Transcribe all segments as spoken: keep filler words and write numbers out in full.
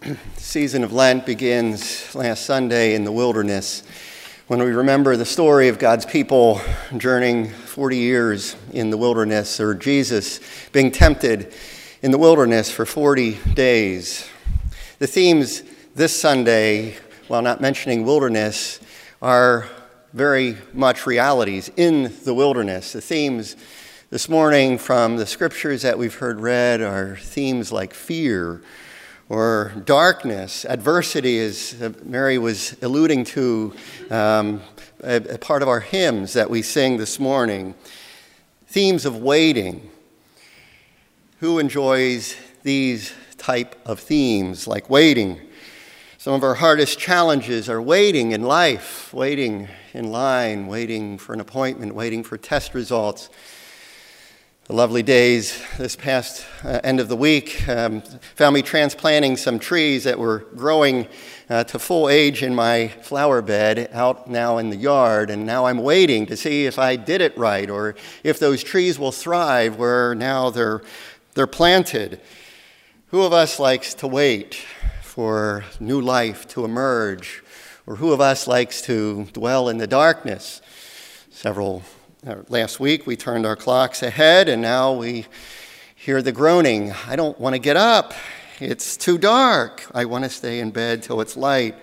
The season of Lent begins last Sunday in the wilderness when we remember the story of God's people journeying forty years in the wilderness, or Jesus being tempted in the wilderness for forty days. The themes this Sunday, while not mentioning wilderness, are very much realities in the wilderness. The themes this morning from the scriptures that we've heard read are themes like fear, or darkness, adversity, as Mary was alluding to, um, a, a part of our hymns that we sing this morning. Themes of waiting. Who enjoys these type of themes, like waiting? Some of our hardest challenges are waiting in life, waiting in line, waiting for an appointment, waiting for test results. The lovely days this past uh, end of the week um, found me transplanting some trees that were growing uh, to full age in my flower bed out now in the yard, and now I'm waiting to see if I did it right or if those trees will thrive where now they're they're planted. Who of us likes to wait for new life to emerge, or who of us likes to dwell in the darkness? Several Uh, last week, we turned our clocks ahead, and now we hear the groaning. I don't want to get up. It's too dark. I want to stay in bed till it's light.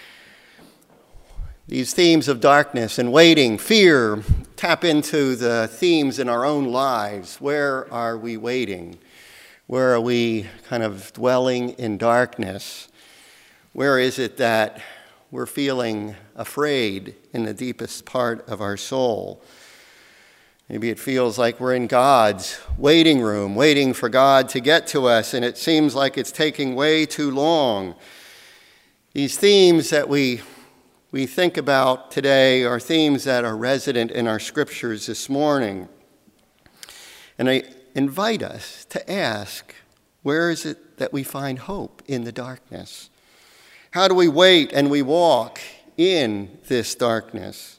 These themes of darkness and waiting, fear, tap into the themes in our own lives. Where are we waiting? Where are we kind of dwelling in darkness? Where is it that we're feeling afraid in the deepest part of our soul? Maybe it feels like we're in God's waiting room, waiting for God to get to us, and it seems like it's taking way too long. These themes that we, we think about today are themes that are resident in our scriptures this morning. And I invite us to ask, where is it that we find hope in the darkness? How do we wait and we walk in this darkness?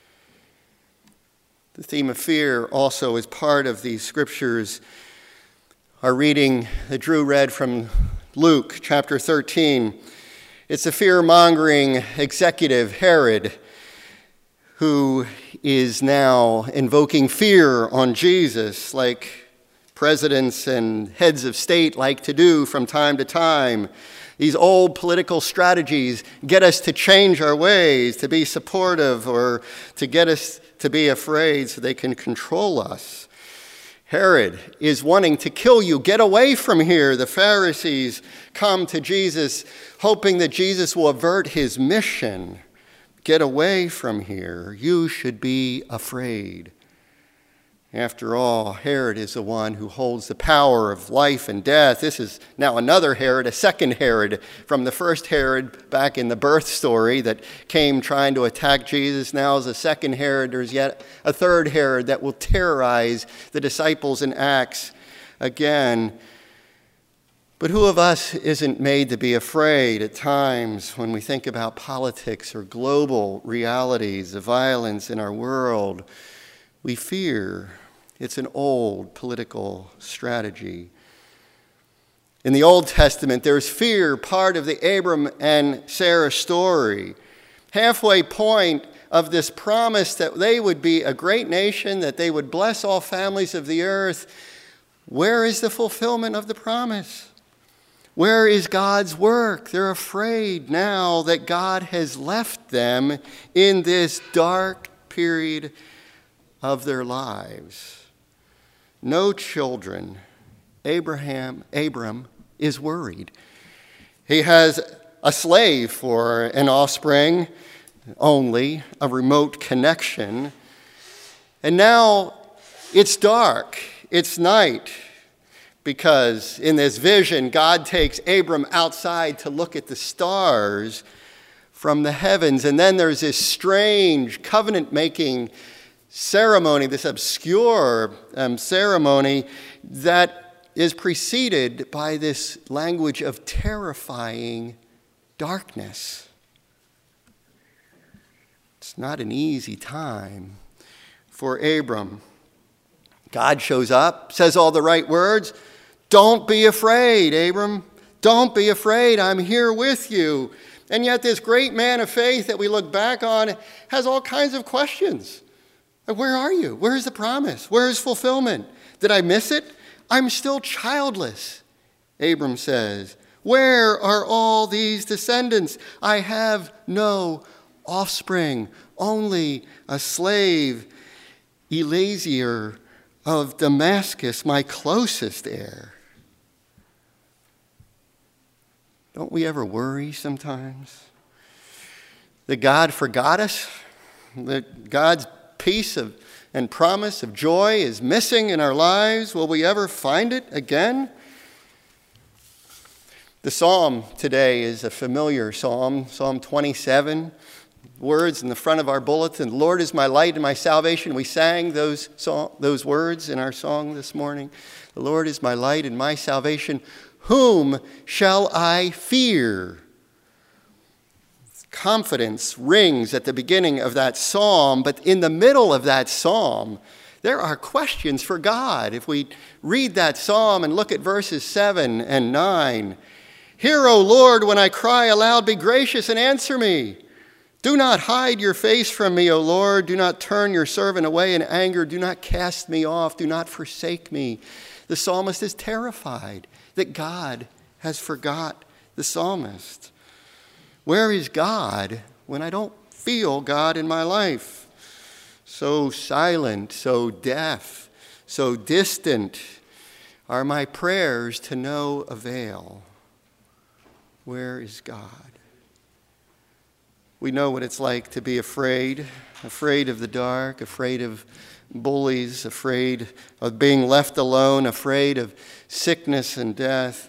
The theme of fear also is part of these scriptures. Our reading that Drew read from Luke chapter thirteen. It's a fear-mongering executive, Herod, who is now invoking fear on Jesus, like presidents and heads of state like to do from time to time. These old political strategies get us to change our ways, to be supportive, or to get us to be afraid so they can control us. Herod is wanting to kill you. Get away from here. The Pharisees come to Jesus hoping that Jesus will avert his mission. Get away from here. You should be afraid. After all, Herod is the one who holds the power of life and death. This is now another Herod, a second Herod from the first Herod back in the birth story that came trying to attack Jesus. Now is a second Herod. There's yet a third Herod that will terrorize the disciples in Acts again. But who of us isn't made to be afraid at times when we think about politics or global realities, the violence in our world? We fear. It's an old political strategy. In the Old Testament, there's fear, part of the Abram and Sarah story. Halfway point of this promise that they would be a great nation, that they would bless all families of the earth. Where is the fulfillment of the promise? Where is God's work? They're afraid now that God has left them in this dark period of their lives. No children. Abraham, Abram is worried. He has a slave for an offspring, only a remote connection. And now it's dark. It's night. Because in this vision, God takes Abram outside to look at the stars from the heavens. And then there's this strange covenant-making ceremony, this obscure um, ceremony that is preceded by this language of terrifying darkness. It's not an easy time for Abram. God shows up, says all the right words. Don't be afraid, Abram. Don't be afraid, I'm here with you. And yet this great man of faith that we look back on has all kinds of questions. Where are you? Where is the promise? Where is fulfillment? Did I miss it? I'm still childless, Abram says. Where are all these descendants? I have no offspring, only a slave, Eliezer of Damascus, my closest heir. Don't we ever worry sometimes that God forgot us? That God's peace of, and promise of joy is missing in our lives? Will we ever find it again? The psalm today is a familiar psalm, Psalm twenty-seven. Words in the front of our bulletin, the Lord is my light and my salvation. We sang those, song, those words in our song this morning. The Lord is my light and my salvation. Whom shall I fear? Confidence rings at the beginning of that psalm, but in the middle of that psalm, there are questions for God. If we read that psalm and look at verses seven and nine, hear, O Lord, when I cry aloud, be gracious and answer me. Do not hide your face from me, O Lord. Do not turn your servant away in anger. Do not cast me off. Do not forsake me. The psalmist is terrified that God has forgot the psalmist. Where is God when I don't feel God in my life? So silent, so deaf, so distant are my prayers to no avail. Where is God? We know what it's like to be afraid, afraid of the dark, afraid of bullies, afraid of being left alone, afraid of sickness and death.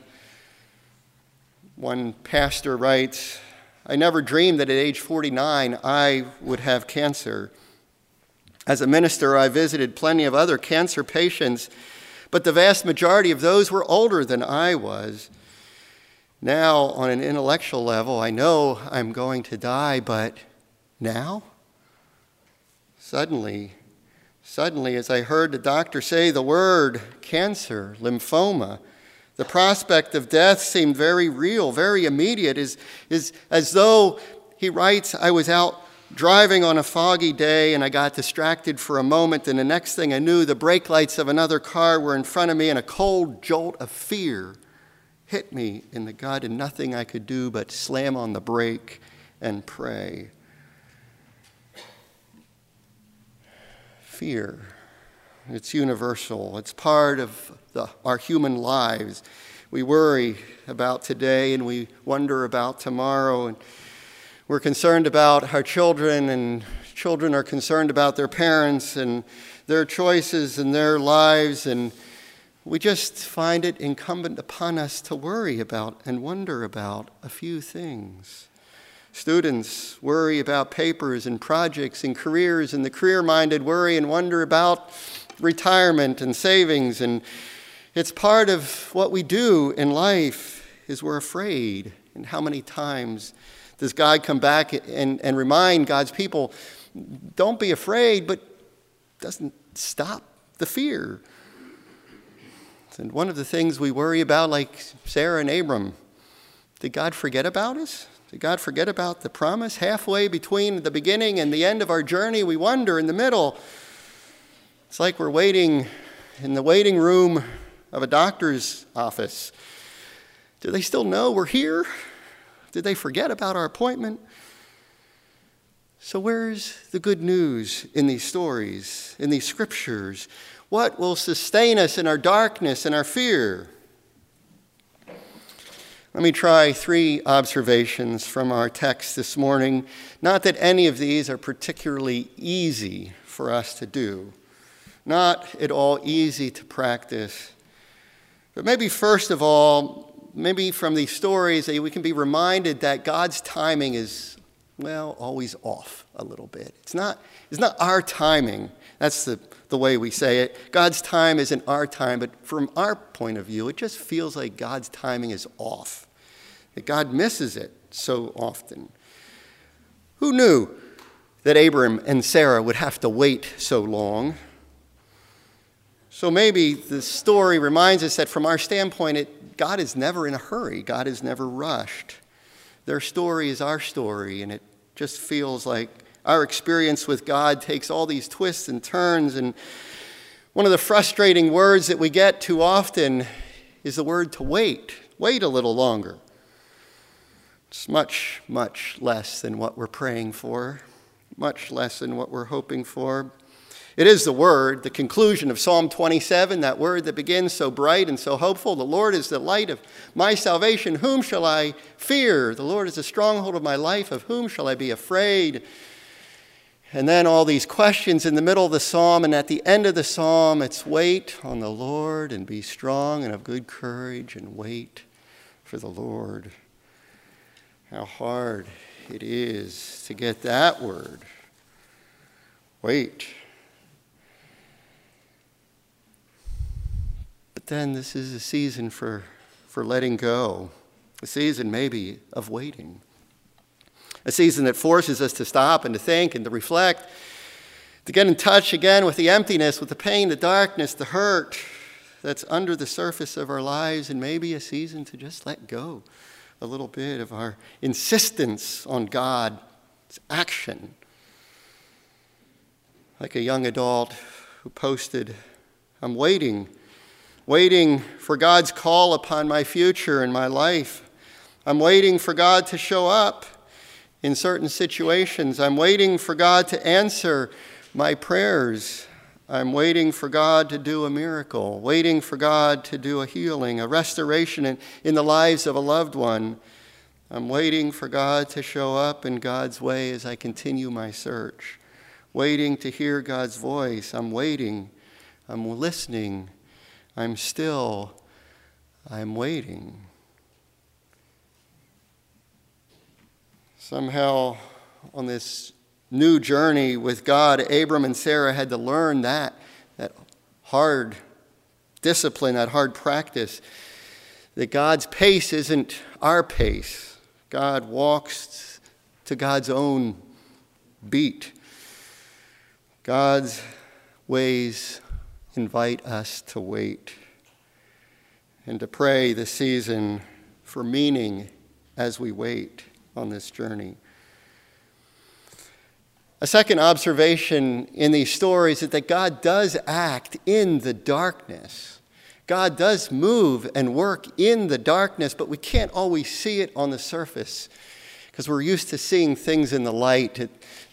One pastor writes, I never dreamed that at age forty-nine I would have cancer. As a minister, I visited plenty of other cancer patients, but the vast majority of those were older than I was. Now, on an intellectual level, I know I'm going to die, but now? Suddenly, suddenly, as I heard the doctor say the word cancer, lymphoma, the prospect of death seemed very real, very immediate, is, is as though, he writes, I was out driving on a foggy day and I got distracted for a moment, and the next thing I knew, the brake lights of another car were in front of me and a cold jolt of fear hit me in the gut, and nothing I could do but slam on the brake and pray. Fear. It's universal. It's part of the, our human lives. We worry about today and we wonder about tomorrow. And we're concerned about our children, and children are concerned about their parents and their choices and their lives. And we just find it incumbent upon us to worry about and wonder about a few things. Students worry about papers and projects and careers, and the career-minded worry and wonder about retirement and savings. And it's part of what we do in life is we're afraid. And how many times does God come back and, and remind God's people, don't be afraid, but doesn't stop the fear. And one of the things we worry about, like Sarah and Abram, did God forget about us? Did God forget about the promise? Halfway between the beginning and the end of our journey, we wonder in the middle. It's like we're waiting in the waiting room of a doctor's office. Do they still know we're here? Did they forget about our appointment? So where's the good news in these stories, in these scriptures? What will sustain us in our darkness and our fear? Let me try three observations from our text this morning. Not that any of these are particularly easy for us to do. Not at all easy to practice. But maybe first of all, maybe from these stories, we can be reminded that God's timing is, well, always off a little bit. It's not, it's not our timing. That's the, the way we say it. God's time isn't our time, but from our point of view, it just feels like God's timing is off. That God misses it so often. Who knew that Abram and Sarah would have to wait so long? So maybe the story reminds us that from our standpoint, it God is never in a hurry. God is never rushed. Their story is our story, and it just feels like our experience with God takes all these twists and turns. And one of the frustrating words that we get too often is the word to wait. Wait a little longer. It's much, much less than what we're praying for, much less than what we're hoping for. It is the word, the conclusion of Psalm twenty-seven, that word that begins so bright and so hopeful. The Lord is the light of my salvation. Whom shall I fear? The Lord is the stronghold of my life. Of whom shall I be afraid? And then all these questions in the middle of the psalm, and at the end of the psalm, it's wait on the Lord and be strong and of good courage and wait for the Lord. How hard it is to get that word. Wait. But then this is a season for, for letting go, a season maybe of waiting, a season that forces us to stop and to think and to reflect, to get in touch again with the emptiness, with the pain, the darkness, the hurt that's under the surface of our lives, and maybe a season to just let go a little bit of our insistence on God's action. Like a young adult who posted, I'm waiting Waiting for God's call upon my future and my life. I'm waiting for God to show up in certain situations. I'm waiting for God to answer my prayers. I'm waiting for God to do a miracle, waiting for God to do a healing, a restoration in, in the lives of a loved one. I'm waiting for God to show up in God's way as I continue my search, waiting to hear God's voice. I'm waiting. I'm listening. I'm still, I'm waiting. Somehow, on this new journey with God, Abram and Sarah had to learn that, that hard discipline, that hard practice, that God's pace isn't our pace. God walks to God's own beat. God's ways invite us to wait and to pray this season for meaning as we wait on this journey. A second observation in these stories is that God does act in the darkness. God does move and work in the darkness, but we can't always see it on the surface because we're used to seeing things in the light.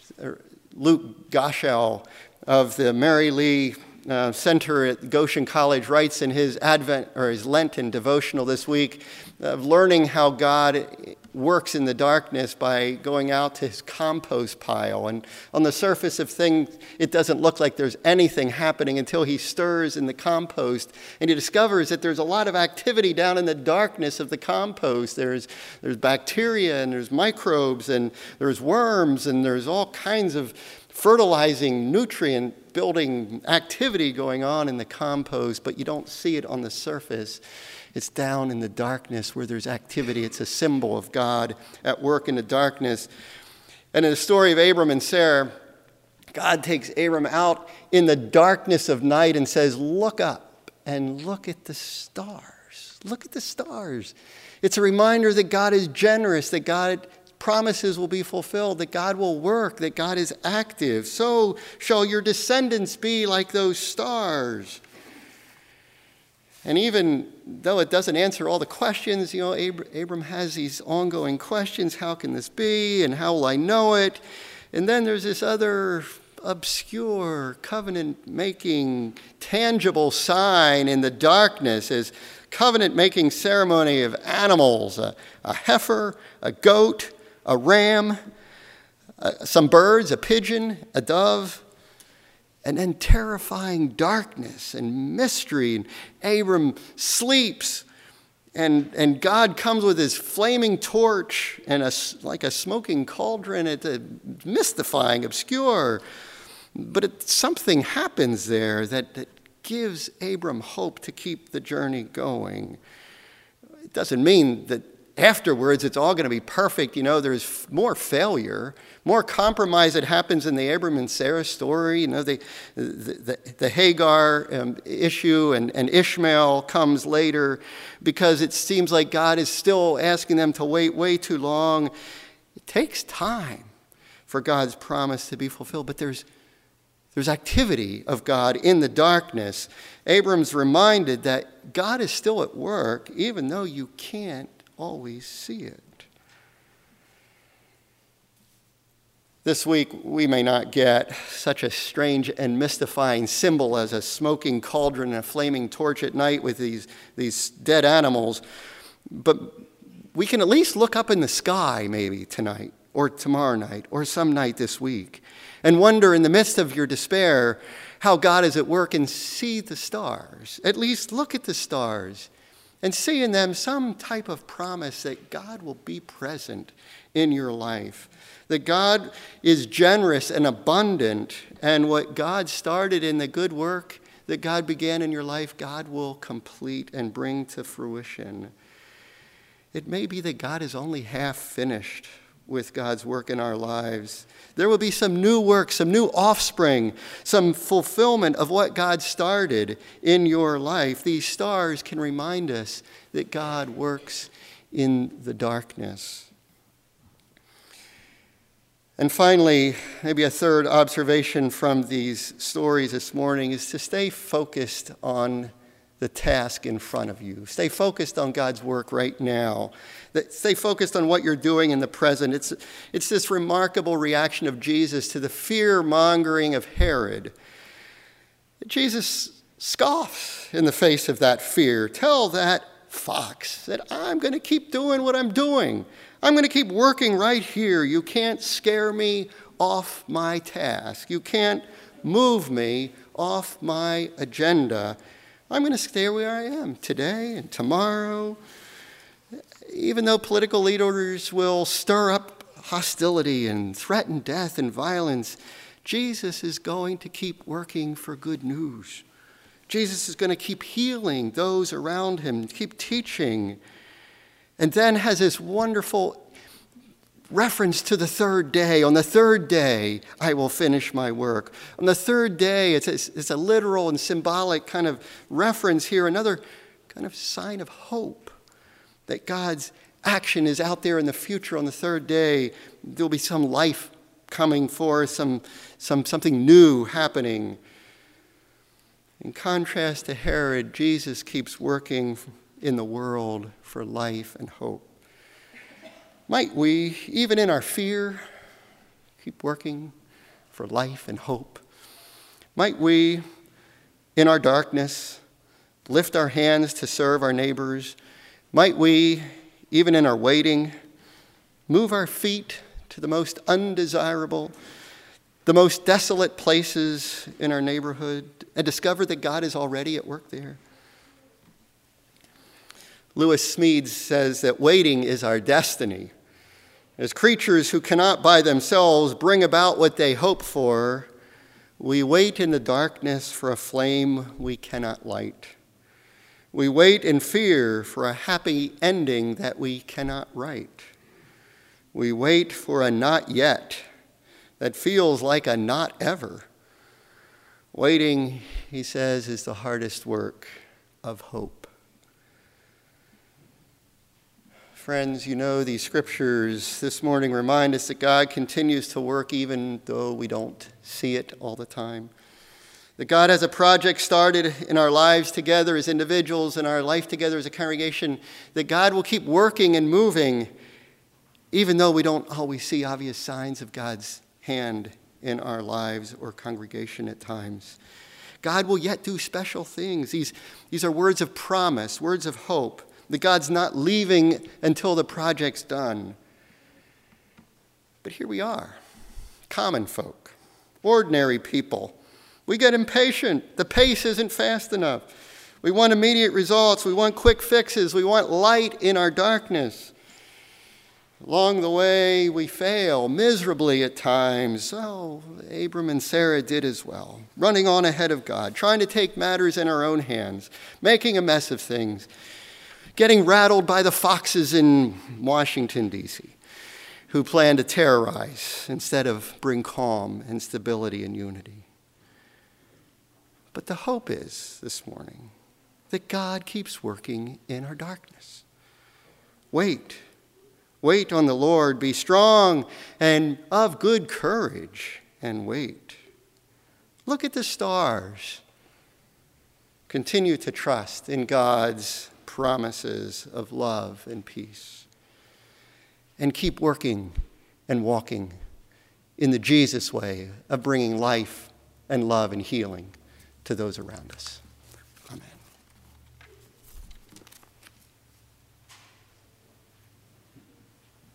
Luke Goshow of the Mary Lee Uh, Center at Goshen College writes in his Advent or his Lenten devotional this week of learning how God works in the darkness by going out to his compost pile. And on the surface of things, it doesn't look like there's anything happening until he stirs in the compost. And he discovers that there's a lot of activity down in the darkness of the compost. There's, there's bacteria and there's microbes and there's worms and there's all kinds of fertilizing, nutrient building activity going on in the compost, but you don't see it on the surface. It's down in the darkness where there's activity. It's a symbol of God at work in the darkness. And in the story of Abram and Sarah, God takes Abram out in the darkness of night and says, look up and look at the stars. Look at the stars. It's a reminder that God is generous, that God promises will be fulfilled, that God will work, that God is active. So shall your descendants be like those stars. And even though it doesn't answer all the questions, you know, Ab- Abram has these ongoing questions. How can this be? And how will I know it? And then there's this other obscure, covenant-making, tangible sign in the darkness as covenant-making ceremony of animals, a, a heifer, a goat, a ram, uh, some birds, a pigeon, a dove, and then terrifying darkness and mystery. And Abram sleeps, and, and God comes with his flaming torch and a, like a smoking cauldron. It's a mystifying, obscure. But it, something happens there that, that gives Abram hope to keep the journey going. It doesn't mean that afterwards it's all going to be perfect. You know, there's more failure, more compromise that happens in the Abram and Sarah story. You know, the, the, the, the Hagar um, issue and, and Ishmael comes later because it seems like God is still asking them to wait way too long. It takes time for God's promise to be fulfilled, but there's There's activity of God in the darkness. Abram's reminded that God is still at work, even though you can't always see it. This week, we may not get such a strange and mystifying symbol as a smoking cauldron and a flaming torch at night with these, these dead animals, but we can at least look up in the sky maybe tonight, or tomorrow night, or some night this week, and wonder in the midst of your despair how God is at work, and see the stars. At least look at the stars and see in them some type of promise that God will be present in your life, that God is generous and abundant, and what God started in the good work that God began in your life, God will complete and bring to fruition. It may be that God is only half finished with God's work in our lives. There will be some new work, some new offspring, some fulfillment of what God started in your life. These stars can remind us that God works in the darkness. And finally, maybe a third observation from these stories this morning is to stay focused on the task in front of you. Stay focused on God's work right now. Stay focused on what you're doing in the present. It's, it's this remarkable reaction of Jesus to the fear-mongering of Herod. Jesus scoffs in the face of that fear. Tell that fox that I'm going to keep doing what I'm doing. I'm going to keep working right here. You can't scare me off my task. You can't move me off my agenda. I'm going to stay where I am today and tomorrow. Even though political leaders will stir up hostility and threaten death and violence, Jesus is going to keep working for good news. Jesus is going to keep healing those around him, keep teaching, and then has this wonderful reference to the third day. On the third day, I will finish my work. On the third day, it's a, it's a literal and symbolic kind of reference here, another kind of sign of hope that God's action is out there in the future. On the third day, there'll be some life coming forth, some, some, something new happening. In contrast to Herod, Jesus keeps working in the world for life and hope. Might we, even in our fear, keep working for life and hope? Might we, in our darkness, lift our hands to serve our neighbors? Might we, even in our waiting, move our feet to the most undesirable, the most desolate places in our neighborhood, and discover that God is already at work there? Lewis Smedes says that waiting is our destiny. As creatures who cannot by themselves bring about what they hope for, we wait in the darkness for a flame we cannot light. We wait in fear for a happy ending that we cannot write. We wait for a not yet that feels like a not ever. Waiting, he says, is the hardest work of hope. Friends, you know these scriptures this morning remind us that God continues to work even though we don't see it all the time. That God has a project started in our lives together as individuals and our life together as a congregation, that God will keep working and moving even though we don't always see obvious signs of God's hand in our lives or congregation at times. God will yet do special things. These, these are words of promise, words of hope. That God's not leaving until the project's done. But here we are, common folk, ordinary people. We get impatient. The pace isn't fast enough. We want immediate results. We want quick fixes. We want light in our darkness. Along the way, we fail miserably at times. Oh, Abram and Sarah did as well, running on ahead of God, trying to take matters in our own hands, making a mess of things, getting rattled by the foxes in Washington, D C, who plan to terrorize instead of bring calm and stability and unity. But the hope is, this morning, that God keeps working in our darkness. Wait. Wait on the Lord. Be strong and of good courage, and wait. Look at the stars. Continue to trust in God's promises of love and peace. And keep working and walking in the Jesus way of bringing life and love and healing to those around us.